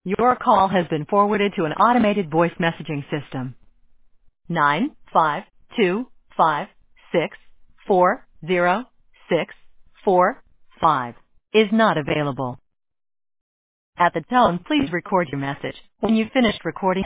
Your call has been forwarded to an automated voice messaging system. 95256406645 is not available. At the tone, please record your message. When you've finished recording,